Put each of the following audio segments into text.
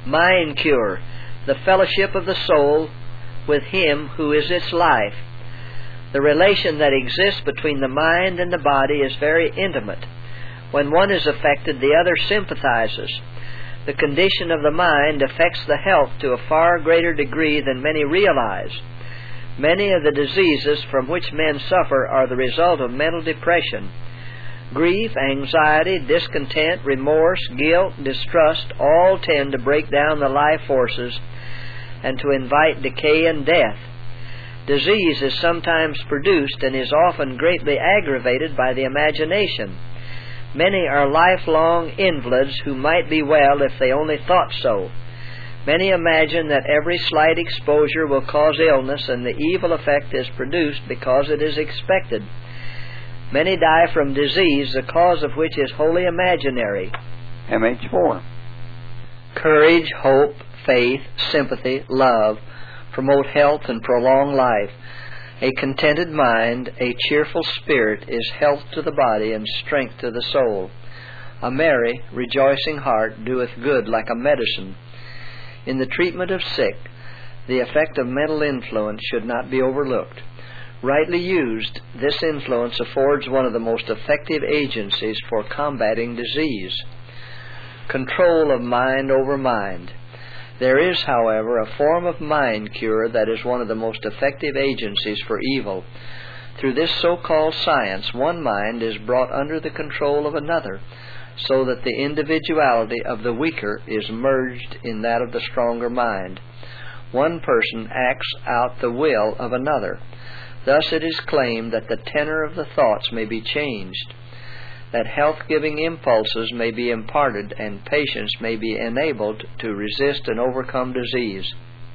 Mind cure, the fellowship of the soul with Him who is its life. The relation that exists between the mind and the body is very intimate. When one is affected, the other sympathizes. The condition of the mind affects the health to a far greater degree than many realize. Many of the diseases from which men suffer are the result of mental depression. Grief, anxiety, discontent, remorse, guilt, distrust all tend to break down the life forces and to invite decay and death. Disease is sometimes produced and is often greatly aggravated by the imagination. Many are lifelong invalids who might be well if they only thought so. Many imagine that every slight exposure will cause illness, and the evil effect is produced because it is expected. Many die from disease, the cause of which is wholly imaginary. MH4. Courage, hope, faith, sympathy, love promote health and prolong life. A contented mind, a cheerful spirit, is health to the body and strength to the soul. A merry, rejoicing heart doeth good like a medicine. In the treatment of sick, the effect of mental influence should not be overlooked. Rightly used, this influence affords one of the most effective agencies for combating disease. Control of mind over mind. There is, however, a form of mind cure that is one of the most effective agencies for evil. Through this so-called science, one mind is brought under the control of another, so that the individuality of the weaker is merged in that of the stronger mind. One person acts out the will of another. Thus it is claimed that the tenor of the thoughts may be changed, that health-giving impulses may be imparted, and patients may be enabled to resist and overcome disease.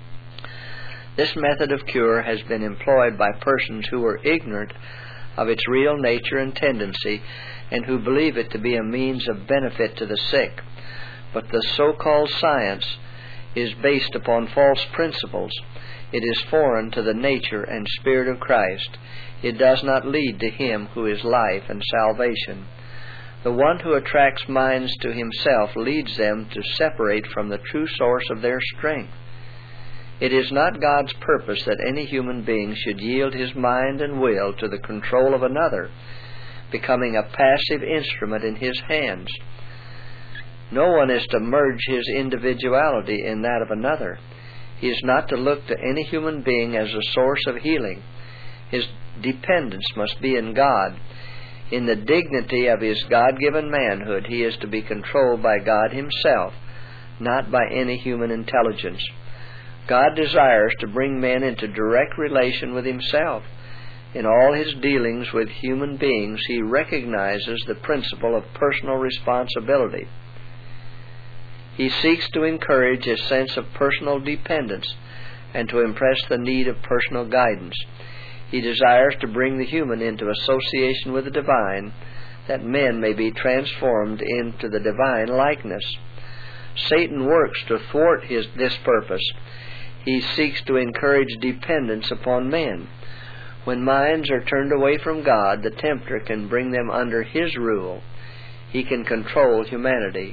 This method of cure has been employed by persons who are ignorant of its real nature and tendency, and who believe it to be a means of benefit to the sick. But the so-called science is based upon false principles. It is foreign to the nature and spirit of Christ. It does not lead to Him who is life and salvation. The one who attracts minds to himself leads them to separate from the true source of their strength. It is not God's purpose that any human being should yield his mind and will to the control of another, becoming a passive instrument in His hands. No one is to merge his individuality in that of another. He is not to look to any human being as a source of healing. His dependence must be in God. In the dignity of his God-given manhood, he is to be controlled by God Himself, not by any human intelligence. God desires to bring men into direct relation with Himself. In all His dealings with human beings, He recognizes the principle of personal responsibility. He seeks to encourage a sense of personal dependence and to impress the need of personal guidance. He desires to bring the human into association with the divine, that men may be transformed into the divine likeness. Satan works to thwart this purpose. He seeks to encourage dependence upon men. When minds are turned away from God, the tempter can bring them under his rule. He can control humanity.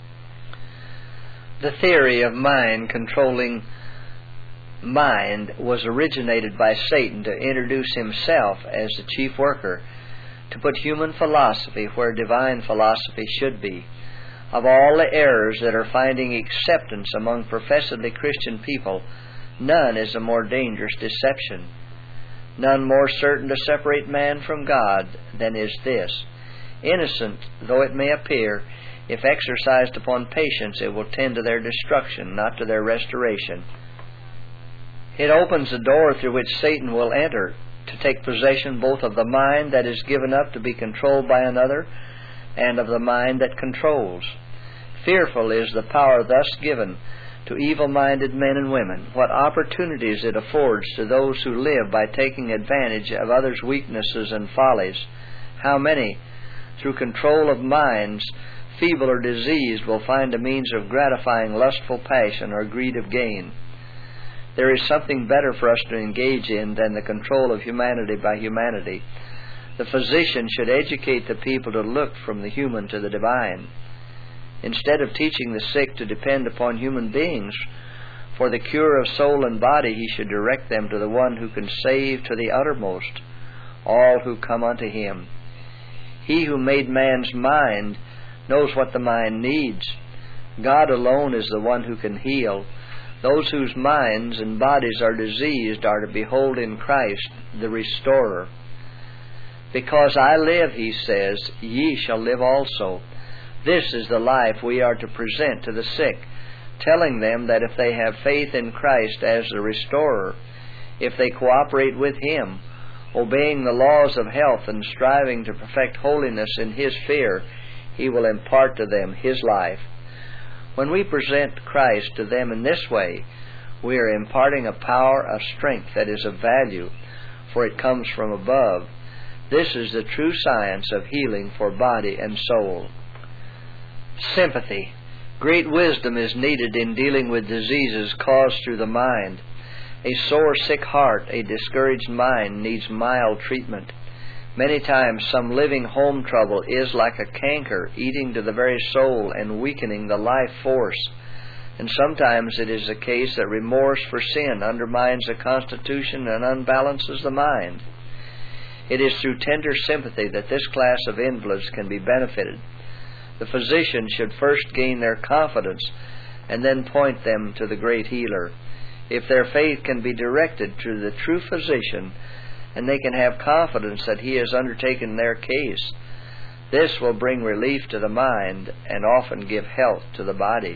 The theory of mind controlling mind was originated by Satan to introduce himself as the chief worker, to put human philosophy where divine philosophy should be. Of all the errors that are finding acceptance among professedly Christian people, none is a more dangerous deception, none more certain to separate man from God than is this. Innocent though it may appear, if exercised upon patients, it will tend to their destruction, not to their restoration. It opens a door through which Satan will enter, to take possession both of the mind that is given up to be controlled by another, and of the mind that controls. Fearful is the power thus given to evil-minded men and women. What opportunities it affords to those who live by taking advantage of others' weaknesses and follies. How many, through control of minds, feeble or diseased, will find a means of gratifying lustful passion or greed of gain. There is something better for us to engage in than the control of humanity by humanity. The physician should educate the people to look from the human to the divine. Instead of teaching the sick to depend upon human beings for the cure of soul and body, he should direct them to the one who can save to the uttermost all who come unto him. He who made man's mind knows what the mind needs. God alone is the one who can heal. Those whose minds and bodies are diseased are to behold in Christ the Restorer. Because I live, he says, ye shall live also. This is the life we are to present to the sick, telling them that if they have faith in Christ as the Restorer, if they cooperate with him, obeying the laws of health and striving to perfect holiness in his fear, he will impart to them his life. When we present Christ to them in this way, we are imparting a power of strength that is of value, for it comes from above. This is the true science of healing for body and soul. Sympathy. Great wisdom is needed in dealing with diseases caused through the mind. A sore, sick heart, a discouraged mind needs mild treatment. Many times some living home trouble is like a canker eating to the very soul and weakening the life force. And sometimes it is the case that remorse for sin undermines the constitution and unbalances the mind. It is through tender sympathy that this class of invalids can be benefited. The physician should first gain their confidence and then point them to the great healer. If their faith can be directed to the true physician and they can have confidence that he has undertaken their case, this will bring relief to the mind and often give health to the body.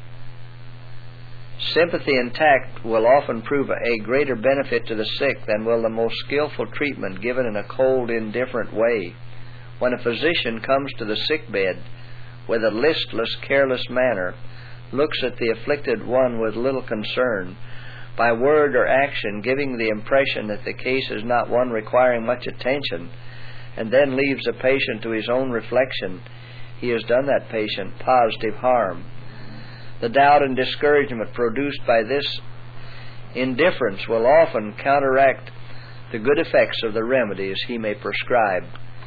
Sympathy and tact will often prove a greater benefit to the sick than will the most skillful treatment given in a cold, indifferent way. When a physician comes to the sick bed with a listless, careless manner, looks at the afflicted one with little concern, by word or action giving the impression that the case is not one requiring much attention, and then leaves the patient to his own reflection, he has done that patient positive harm. The doubt and discouragement produced by this indifference will often counteract the good effects of the remedies he may prescribe.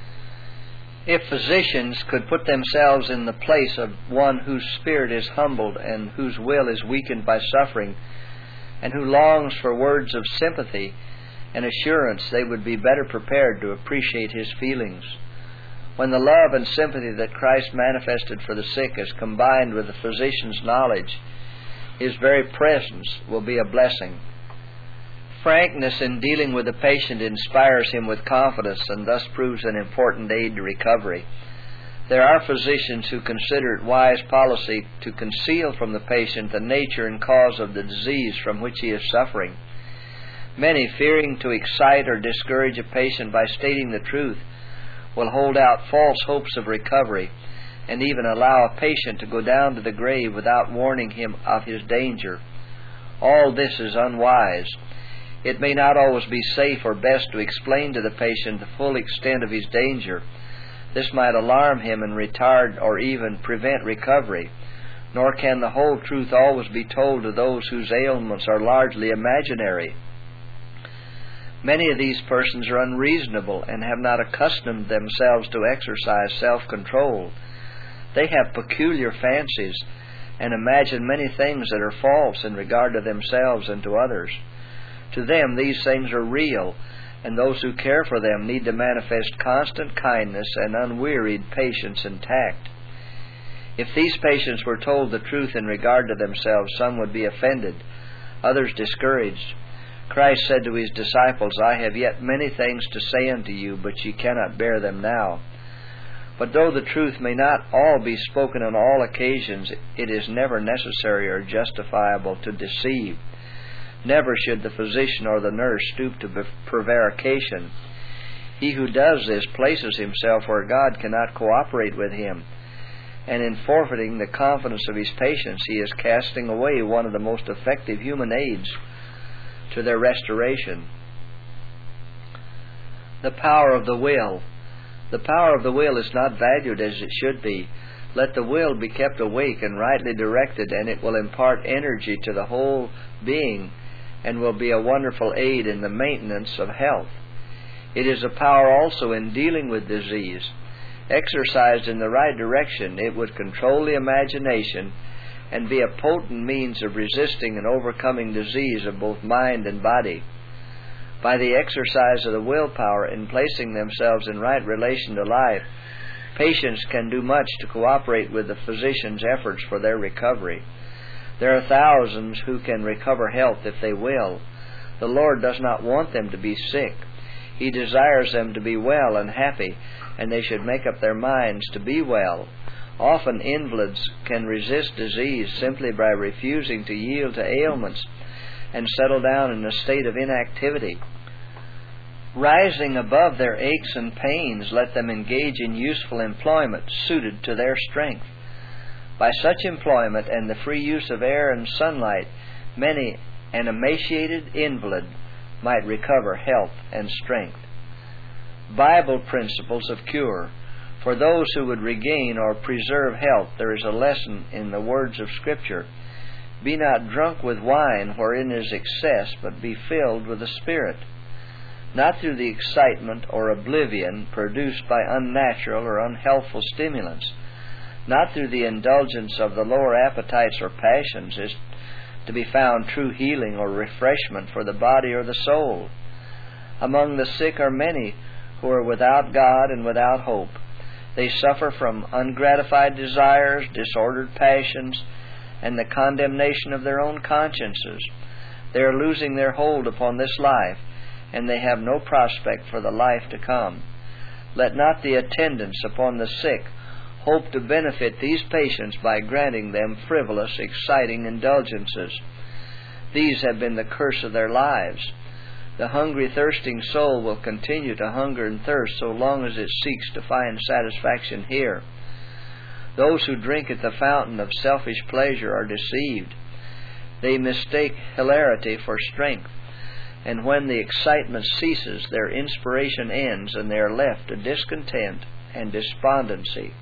If physicians could put themselves in the place of one whose spirit is humbled and whose will is weakened by suffering, and who longs for words of sympathy and assurance, they would be better prepared to appreciate his feelings. When the love and sympathy that Christ manifested for the sick is combined with the physician's knowledge, his very presence will be a blessing. Frankness in dealing with the patient inspires him with confidence and thus proves an important aid to recovery. There are physicians who consider it wise policy to conceal from the patient the nature and cause of the disease from which he is suffering. Many, fearing to excite or discourage a patient by stating the truth, will hold out false hopes of recovery and even allow a patient to go down to the grave without warning him of his danger. All this is unwise. It may not always be safe or best to explain to the patient the full extent of his danger. This might alarm him and retard or even prevent recovery, nor can the whole truth always be told to those whose ailments are largely imaginary. Many of these persons are unreasonable and have not accustomed themselves to exercise self-control. They have peculiar fancies and imagine many things that are false in regard to themselves and to others. To them, these things are real, and those who care for them need to manifest constant kindness and unwearied patience and tact. If these patients were told the truth in regard to themselves, some would be offended, others discouraged. Christ said to his disciples, I have yet many things to say unto you, but ye cannot bear them now. But though the truth may not all be spoken on all occasions, it is never necessary or justifiable to deceive. Never should the physician or the nurse stoop to prevarication. He who does this places himself where God cannot cooperate with him, and in forfeiting the confidence of his patients, he is casting away one of the most effective human aids to their restoration. The power of the will. The power of the will is not valued as it should be. Let the will be kept awake and rightly directed, and it will impart energy to the whole being and will be a wonderful aid in the maintenance of health. It is a power also in dealing with disease. Exercised in the right direction, it would control the imagination and be a potent means of resisting and overcoming disease of both mind and body. By the exercise of the willpower in placing themselves in right relation to life, patients can do much to cooperate with the physician's efforts for their recovery. There are thousands who can recover health if they will. The Lord does not want them to be sick. He desires them to be well and happy, and they should make up their minds to be well. Often invalids can resist disease simply by refusing to yield to ailments and settle down in a state of inactivity. Rising above their aches and pains, let them engage in useful employment suited to their strength. By such employment and the free use of air and sunlight, many an emaciated invalid might recover health and strength. Bible principles of cure. For those who would regain or preserve health, there is a lesson in the words of Scripture. Be not drunk with wine wherein is excess, but be filled with the Spirit. Not through the excitement or oblivion produced by unnatural or unhealthful stimulants. Not through the indulgence of the lower appetites or passions is to be found true healing or refreshment for the body or the soul. Among the sick are many who are without God and without hope. They suffer from ungratified desires, disordered passions, and the condemnation of their own consciences. They are losing their hold upon this life, and they have no prospect for the life to come. Let not the attendants upon the sick hope to benefit these patients by granting them frivolous, exciting indulgences. These have been the curse of their lives. The hungry, thirsting soul will continue to hunger and thirst so long as it seeks to find satisfaction here. Those who drink at the fountain of selfish pleasure are deceived. They mistake hilarity for strength, and when the excitement ceases, their inspiration ends, and they are left to discontent and despondency.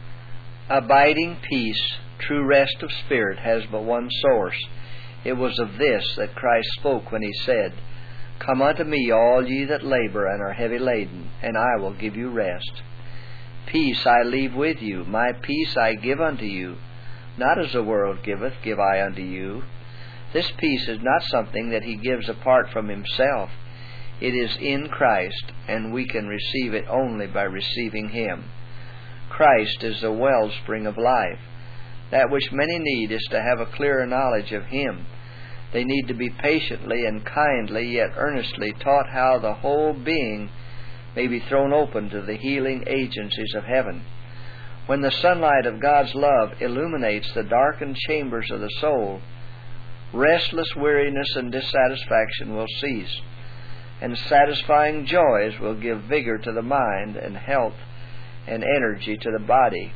Abiding peace, true rest of spirit, has but one source. It was of this that Christ spoke when He said, Come unto me, all ye that labor and are heavy laden, and I will give you rest. Peace I leave with you, my peace I give unto you. Not as the world giveth, give I unto you. This peace is not something that He gives apart from Himself. It is in Christ, and we can receive it only by receiving Him. Christ is the wellspring of life. That which many need is to have a clearer knowledge of Him. They need to be patiently and kindly, yet earnestly, taught how the whole being may be thrown open to the healing agencies of heaven. When the sunlight of God's love illuminates the darkened chambers of the soul, restless weariness and dissatisfaction will cease, and satisfying joys will give vigor to the mind and health and energy to the body.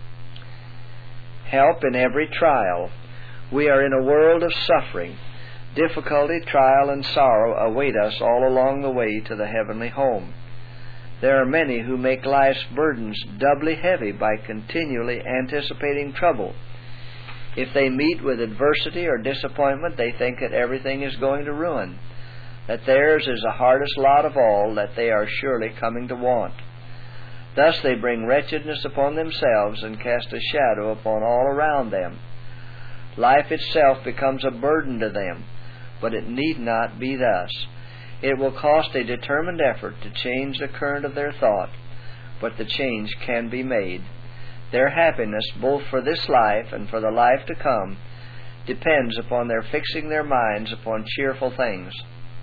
Help in every trial. We are in a world of suffering. Difficulty, trial, and sorrow await us all along the way to the heavenly home. There are many who make life's burdens doubly heavy by continually anticipating trouble. If they meet with adversity or disappointment, they think that everything is going to ruin, that theirs is the hardest lot of all, that they are surely coming to want. Thus they bring wretchedness upon themselves and cast a shadow upon all around them. Life itself becomes a burden to them, but it need not be thus. It will cost a determined effort to change the current of their thought, but the change can be made. Their happiness, both for this life and for the life to come, depends upon their fixing their minds upon cheerful things.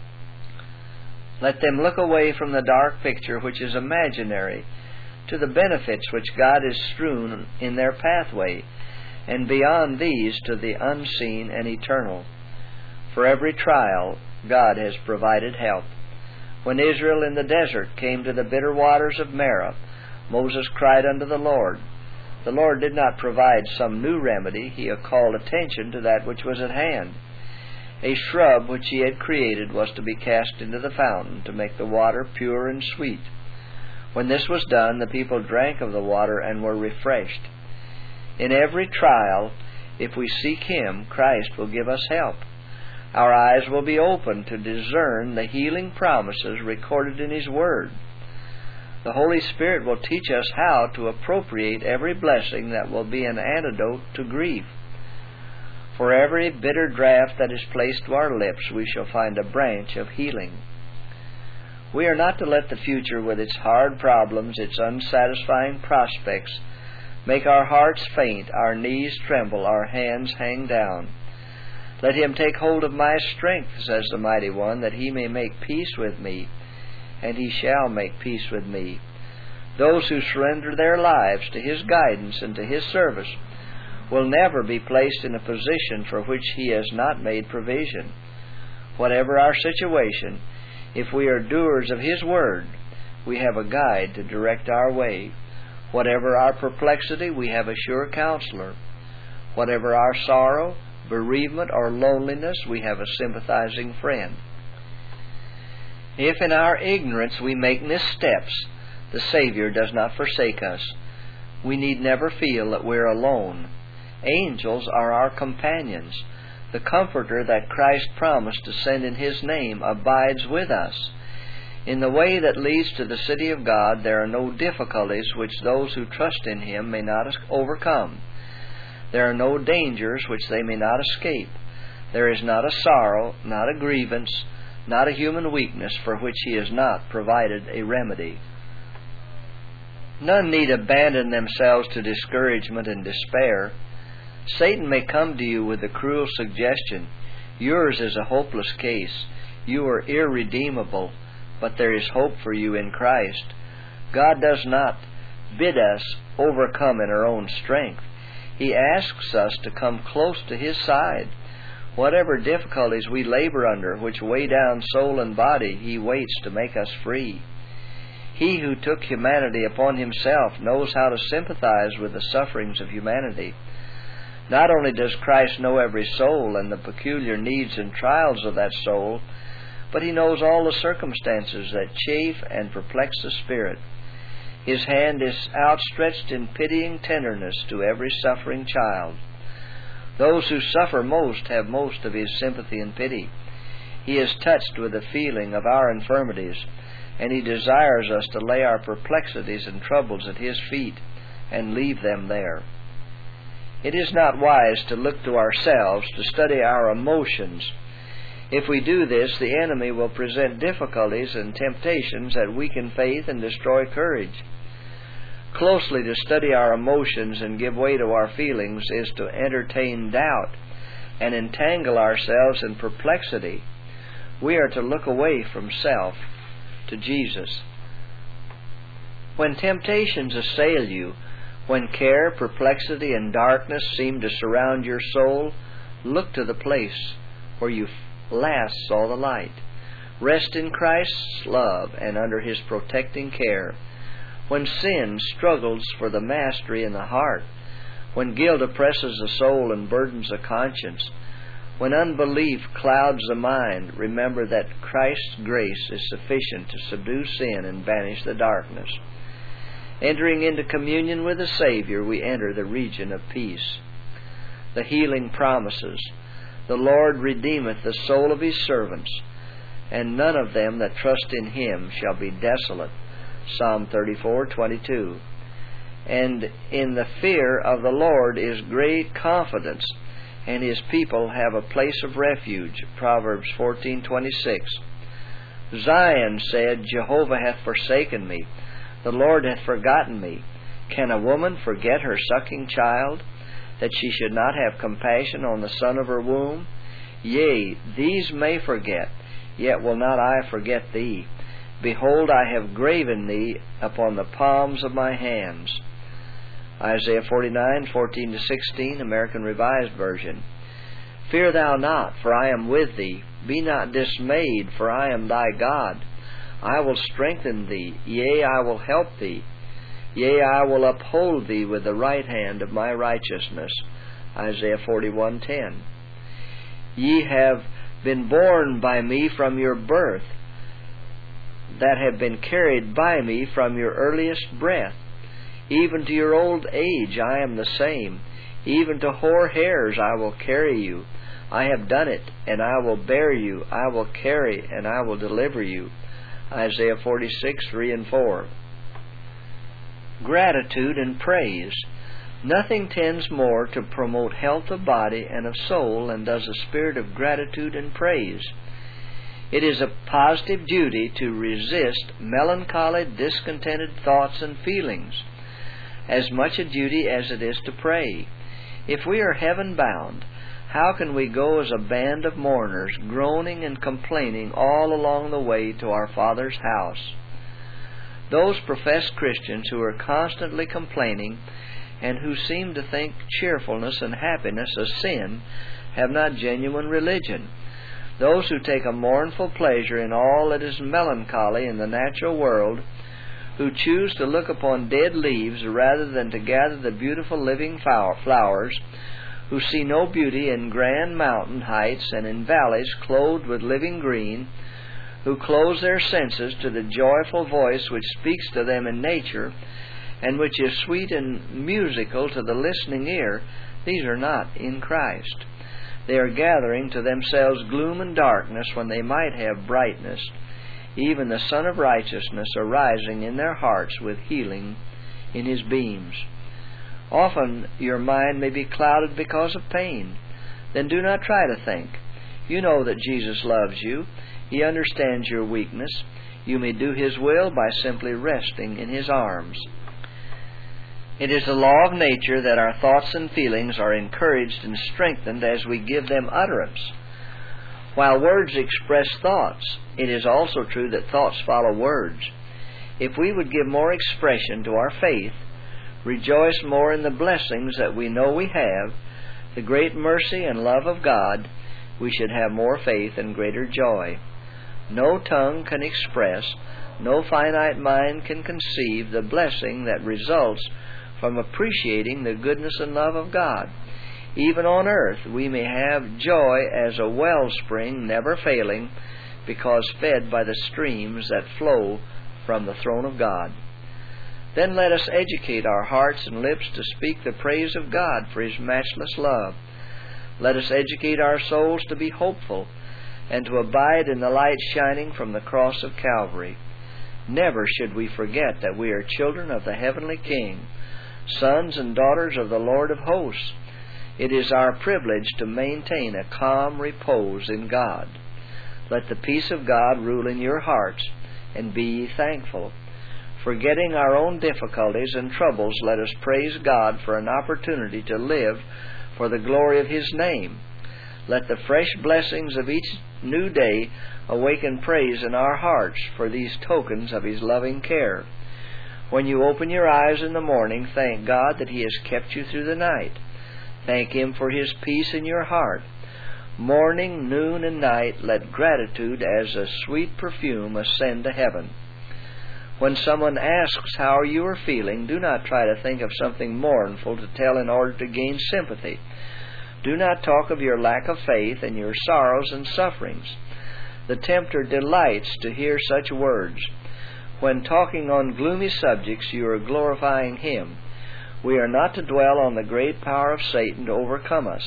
Let them look away from the dark picture which is imaginary to the benefits which God has strewn in their pathway, and beyond these to the unseen and eternal. For every trial, God has provided help. When Israel in the desert came to the bitter waters of Marah, Moses cried unto the Lord. The Lord did not provide some new remedy. He called attention to that which was at hand. A shrub which He had created was to be cast into the fountain to make the water pure and sweet. When this was done, the people drank of the water and were refreshed. In every trial, if we seek Him, Christ will give us help. Our eyes will be open to discern the healing promises recorded in His Word. The Holy Spirit will teach us how to appropriate every blessing that will be an antidote to grief. For every bitter draught that is placed to our lips, we shall find a branch of healing. We are not to let the future with its hard problems, its unsatisfying prospects, make our hearts faint, our knees tremble, our hands hang down. Let Him take hold of my strength, says the Mighty One, that He may make peace with me, and He shall make peace with me. Those who surrender their lives to His guidance and to His service will never be placed in a position for which He has not made provision. Whatever our situation, if we are doers of His Word, we have a guide to direct our way. Whatever our perplexity, we have a sure counselor. Whatever our sorrow, bereavement, or loneliness, we have a sympathizing friend. If in our ignorance we make missteps, the Savior does not forsake us. We need never feel that we're alone. Angels are our companions. The Comforter that Christ promised to send in His name abides with us. In the way that leads to the city of God, there are no difficulties which those who trust in Him may not overcome. There are no dangers which they may not escape. There is not a sorrow, not a grievance, not a human weakness for which He has not provided a remedy. None need abandon themselves to discouragement and despair. Satan may come to you with the cruel suggestion, yours is a hopeless case, you are irredeemable, but there is hope for you in Christ. God does not bid us overcome in our own strength. He asks us to come close to His side. Whatever difficulties we labor under, which weigh down soul and body, He waits to make us free. He who took humanity upon Himself knows how to sympathize with the sufferings of humanity. Not only does Christ know every soul and the peculiar needs and trials of that soul, but He knows all the circumstances that chafe and perplex the spirit. His hand is outstretched in pitying tenderness to every suffering child. Those who suffer most have most of His sympathy and pity. He is touched with the feeling of our infirmities, and He desires us to lay our perplexities and troubles at His feet and leave them there. It is not wise to look to ourselves, to study our emotions. If we do this, the enemy will present difficulties and temptations that weaken faith and destroy courage. Closely to study our emotions and give way to our feelings is to entertain doubt and entangle ourselves in perplexity. We are to look away from self to Jesus. When temptations assail you, when care, perplexity, and darkness seem to surround your soul, look to the place where you last saw the light. Rest in Christ's love and under His protecting care. When sin struggles for the mastery in the heart, when guilt oppresses the soul and burdens the conscience, when unbelief clouds the mind, remember that Christ's grace is sufficient to subdue sin and banish the darkness. Entering into communion with the Savior, we enter the region of peace. The healing promises, the Lord redeemeth the soul of His servants, and none of them that trust in Him shall be desolate. Psalm 34:22. And in the fear of the Lord is great confidence, and His people have a place of refuge. Proverbs 14:26. Zion said, Jehovah hath forsaken me, the Lord hath forgotten me. Can a woman forget her sucking child, that she should not have compassion on the son of her womb? Yea, these may forget, yet will not I forget thee. Behold, I have graven thee upon the palms of my hands. Isaiah 49:14-16, American Revised Version. Fear thou not, for I am with thee. Be not dismayed, for I am thy God. I will strengthen thee, yea, I will help thee. Yea, I will uphold thee with the right hand of my righteousness. Isaiah 41:10. Ye have been born by me from your birth, that have been carried by me from your earliest breath. Even to your old age I am the same. Even to hoar hairs I will carry you. I have done it, and I will bear you. I will carry, and I will deliver you. Isaiah 46:3-4. Gratitude and praise. Nothing tends more to promote health of body and of soul than does a spirit of gratitude and praise. It is a positive duty to resist melancholy, discontented thoughts and feelings, as much a duty as it is to pray. If we are heaven-bound, how can we go as a band of mourners, groaning and complaining all along the way to our Father's house? Those professed Christians who are constantly complaining and who seem to think cheerfulness and happiness a sin have not genuine religion. Those who take a mournful pleasure in all that is melancholy in the natural world, who choose to look upon dead leaves rather than to gather the beautiful living flowers, who see no beauty in grand mountain heights and in valleys clothed with living green, who close their senses to the joyful voice which speaks to them in nature, and which is sweet and musical to the listening ear, these are not in Christ. They are gathering to themselves gloom and darkness when they might have brightness, even the Son of Righteousness arising in their hearts with healing in His beams. Often your mind may be clouded because of pain. Then do not try to think. You know that Jesus loves you. He understands your weakness. You may do His will by simply resting in His arms. It is the law of nature that our thoughts and feelings are encouraged and strengthened as we give them utterance. While words express thoughts, it is also true that thoughts follow words. If we would give more expression to our faith, rejoice more in the blessings that we know we have, the great mercy and love of God, we should have more faith and greater joy. No tongue can express, no finite mind can conceive the blessing that results from appreciating the goodness and love of God. Even on earth we may have joy as a wellspring never failing, because fed by the streams that flow from the throne of God. Then let us educate our hearts and lips to speak the praise of God for His matchless love. Let us educate our souls to be hopeful and to abide in the light shining from the cross of Calvary. Never should we forget that we are children of the heavenly King, sons and daughters of the Lord of hosts. It is our privilege to maintain a calm repose in God. Let the peace of God rule in your hearts, and be ye thankful. Forgetting our own difficulties and troubles, let us praise God for an opportunity to live for the glory of His name. Let the fresh blessings of each new day awaken praise in our hearts for these tokens of His loving care. When you open your eyes in the morning, thank God that He has kept you through the night. Thank Him for His peace in your heart. Morning, noon, and night, let gratitude as a sweet perfume ascend to heaven. When someone asks how you are feeling, do not try to think of something mournful to tell in order to gain sympathy. Do not talk of your lack of faith and your sorrows and sufferings. The tempter delights to hear such words. When talking on gloomy subjects, you are glorifying him. We are not to dwell on the great power of Satan to overcome us.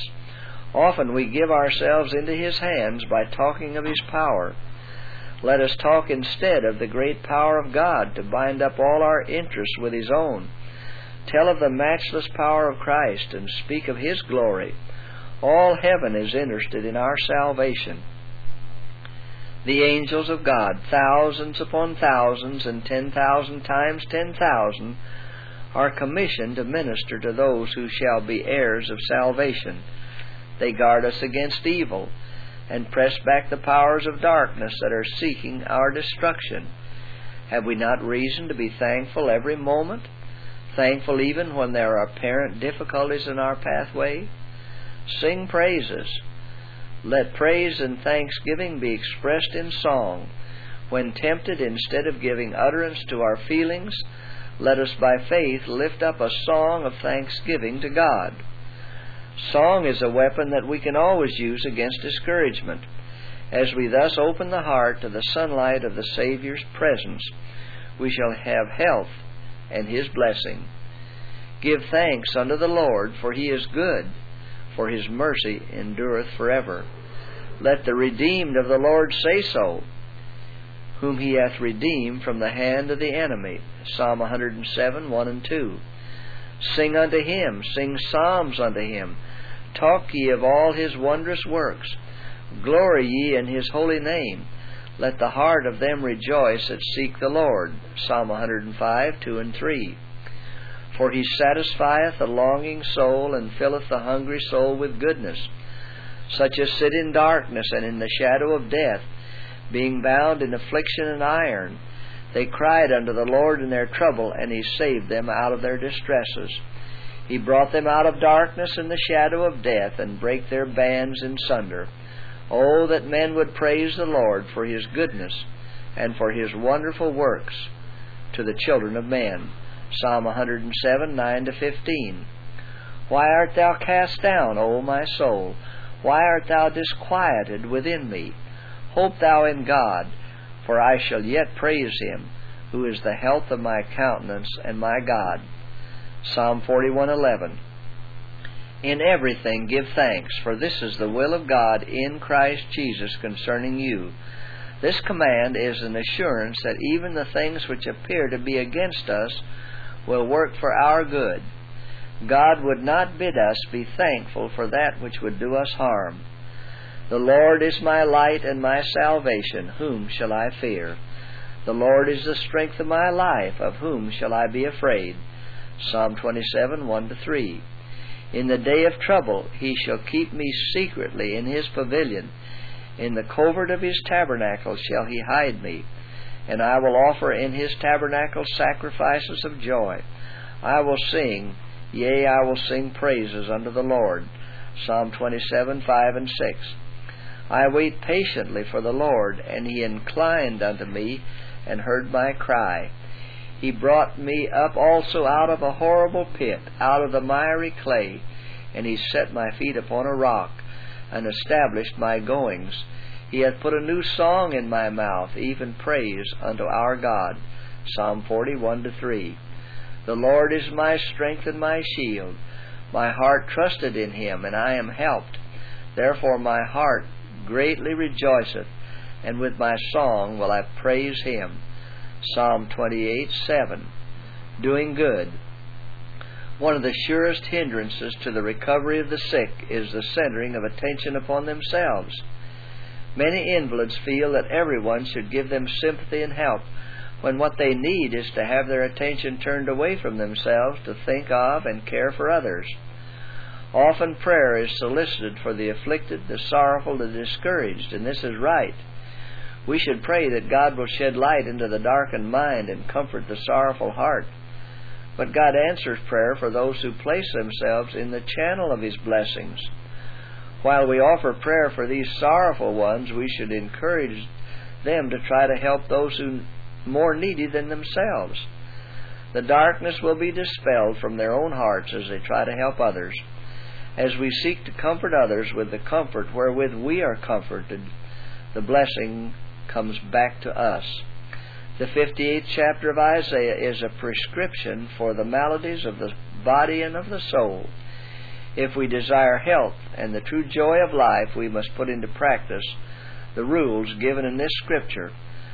Often we give ourselves into his hands by talking of his power. Let us talk instead of the great power of God to bind up all our interests with his own. Tell of the matchless power of Christ and speak of his glory. All heaven is interested in our salvation. The angels of God, thousands upon thousands and 10,000 times 10,000, are commissioned to minister to those who shall be heirs of salvation. They guard us against evil and press back the powers of darkness that are seeking our destruction. Have we not reason to be thankful every moment? Thankful even when there are apparent difficulties in our pathway? Sing praises. Let praise and thanksgiving be expressed in song. When tempted, instead of giving utterance to our feelings, let us by faith lift up a song of thanksgiving to God. Song is a weapon that we can always use against discouragement. As we thus open the heart to the sunlight of the Savior's presence, we shall have health and his blessing. Give thanks unto the Lord, for he is good, for his mercy endureth forever. Let the redeemed of the Lord say so, whom he hath redeemed from the hand of the enemy. Psalm 107, 1 and 2. Sing unto him, sing psalms unto him. Talk ye of all his wondrous works. Glory ye in his holy name. Let the heart of them rejoice that seek the Lord. Psalm 105, 2 and 3. For he satisfieth the longing soul, and filleth the hungry soul with goodness. Such as sit in darkness and in the shadow of death, being bound in affliction and iron, they cried unto the Lord in their trouble, and he saved them out of their distresses. He brought them out of darkness and the shadow of death, and brake their bands in sunder. Oh, that men would praise the Lord for his goodness, and for his wonderful works to the children of men. Psalm 107, 9 to 15. Why art thou cast down, O my soul? Why art thou disquieted within me? Hope thou in God, for I shall yet praise him, who is the health of my countenance and my God. Psalm 41:11. In everything give thanks, for this is the will of God in Christ Jesus concerning you. This command is an assurance that even the things which appear to be against us will work for our good. God would not bid us be thankful for that which would do us harm. The Lord is my light and my salvation. Whom shall I fear? The Lord is the strength of my life. Of whom shall I be afraid? Psalm 27, 1 to 3. In the day of trouble he shall keep me secretly in his pavilion. In the covert of his tabernacle shall he hide me. And I will offer in his tabernacle sacrifices of joy. I will sing, yea, I will sing praises unto the Lord. Psalm 27, 5 and 6. I wait patiently for the Lord, and he inclined unto me, and heard my cry. He brought me up also out of a horrible pit, out of the miry clay, and he set my feet upon a rock, and established my goings. He hath put a new song in my mouth, even praise unto our God. Psalm 41 to 3. The Lord is my strength and my shield. My heart trusted in him, and I am helped. Therefore my heart greatly rejoiceth, and with my song will I praise him. Psalm 28, 7. Doing good. One of the surest hindrances to the recovery of the sick is the centering of attention upon themselves. Many invalids feel that everyone should give them sympathy and help, when what they need is to have their attention turned away from themselves to think of and care for others. Often prayer is solicited for the afflicted, the sorrowful, the discouraged, and this is right. We should pray that God will shed light into the darkened mind and comfort the sorrowful heart. But God answers prayer for those who place themselves in the channel of his blessings. While we offer prayer for these sorrowful ones, we should encourage them to try to help those who are more needy than themselves. The darkness will be dispelled from their own hearts as they try to help others. As we seek to comfort others with the comfort wherewith we are comforted, the blessing comes back to us. The 58th chapter of Isaiah is a prescription for the maladies of the body and of the soul. If we desire health and the true joy of life, we must put into practice the rules given in this scripture.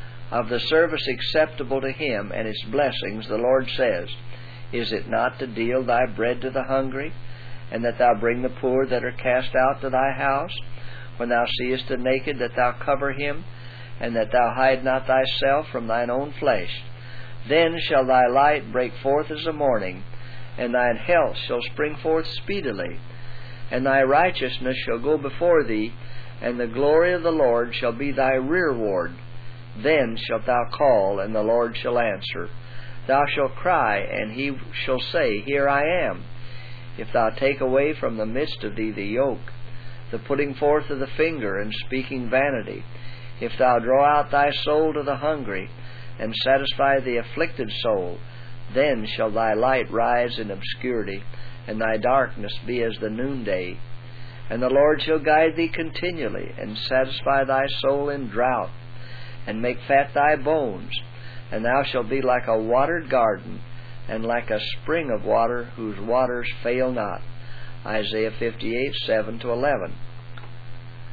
Of the service acceptable to him and its blessings, the Lord says, Is it not to deal thy bread to the hungry, and that thou bring the poor that are cast out to thy house? When thou seest the naked, that thou cover him, and that thou hide not thyself from thine own flesh. Then shall thy light break forth as the morning, and thine health shall spring forth speedily. And thy righteousness shall go before thee, and the glory of the Lord shall be thy rearward. Then shalt thou call, and the Lord shall answer. Thou shalt cry, and he shall say, Here I am. If thou take away from the midst of thee the yoke, the putting forth of the finger, and speaking vanity, if thou draw out thy soul to the hungry, and satisfy the afflicted soul, then shall thy light rise in obscurity, and thy darkness be as the noonday. And the Lord shall guide thee continually, and satisfy thy soul in drought, and make fat thy bones. And thou shalt be like a watered garden, and like a spring of water whose waters fail not. Isaiah 58, 7 to 11.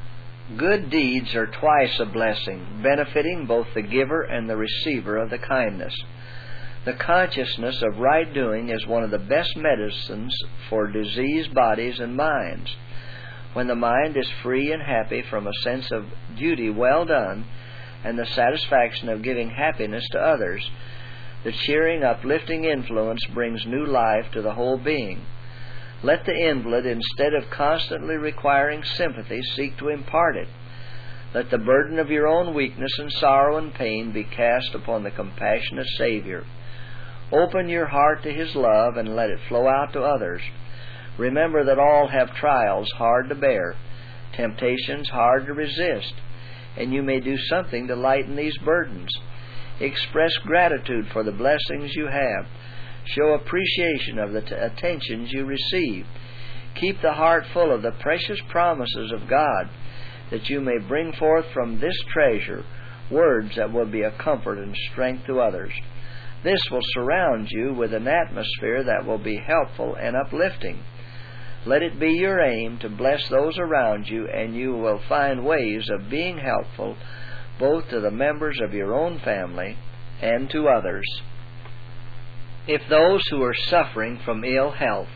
Good deeds are twice a blessing, benefiting both the giver and the receiver of the kindness. The consciousness of right doing is one of the best medicines for diseased bodies and minds. When the mind is free and happy from a sense of duty well done and the satisfaction of giving happiness to others, the cheering, uplifting influence brings new life to the whole being. Let the invalid, instead of constantly requiring sympathy, seek to impart it. Let the burden of your own weakness and sorrow and pain be cast upon the compassionate Savior. Open your heart to His love and let it flow out to others. Remember that all have trials hard to bear, temptations hard to resist, and you may do something to lighten these burdens. Express gratitude for the blessings you have. Show appreciation of the attentions you receive. Keep the heart full of the precious promises of God, that you may bring forth from this treasure words that will be a comfort and strength to others. This will surround you with an atmosphere that will be helpful and uplifting. Let it be your aim to bless those around you, and you will find ways of being helpful both to the members of your own family and to others. If those who are suffering from ill health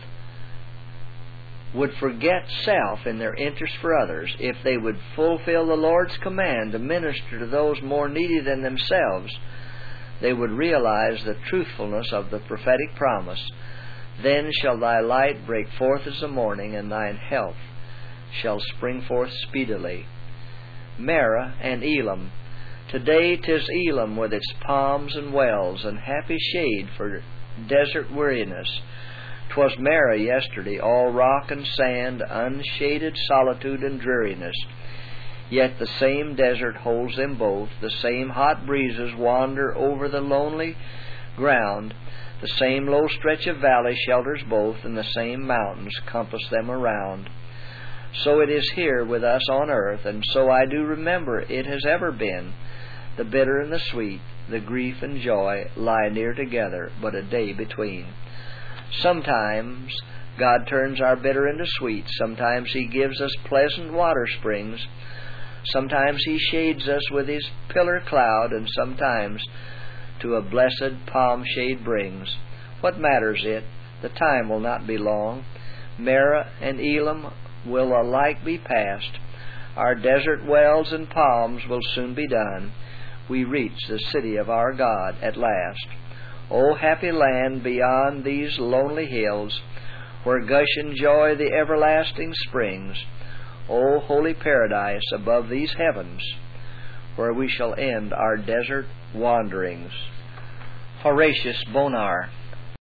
would forget self in their interest for others, if they would fulfill the Lord's command to minister to those more needy than themselves, they would realize the truthfulness of the prophetic promise. Then shall thy light break forth as the morning, and thine health shall spring forth speedily. Marah and Elam. Today 'tis Elam with its palms and wells, and happy shade for desert weariness. 'Twas Marah yesterday, all rock and sand, unshaded solitude and dreariness. Yet the same desert holds them both, the same hot breezes wander over the lonely ground, the same low stretch of valley shelters both, and the same mountains compass them around. So it is here with us on earth, and so I do remember it has ever been. The bitter and the sweet, the grief and joy lie near together, but a day between. Sometimes God turns our bitter into sweet. Sometimes He gives us pleasant water springs. Sometimes He shades us with His pillar cloud, and sometimes to a blessed palm shade brings. What matters it? The time will not be long. Marah and Elam will alike be past. Our desert wells and palms will soon be done. We reach the city of our God at last. O happy land beyond these lonely hills, where gush in joy the everlasting springs. O holy paradise above these heavens, where we shall end our desert wanderings. Horatius Bonar.